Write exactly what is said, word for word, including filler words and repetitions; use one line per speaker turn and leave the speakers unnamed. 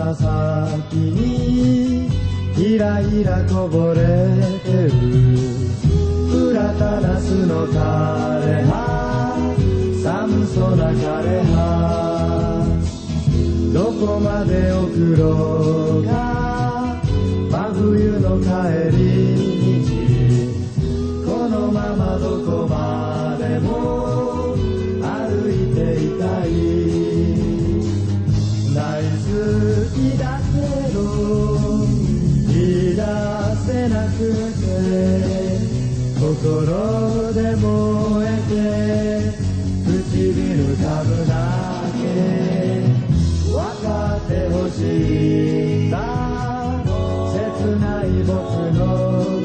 鼻先にひらひらこぼれてるプラタナスの枯れ葉寒そうな枯葉どこまで送ろうか真冬の帰り道このままどこまでも歩いていたい大好きだけど言い出せなくて心で燃えて唇かぶだけ分かってほしい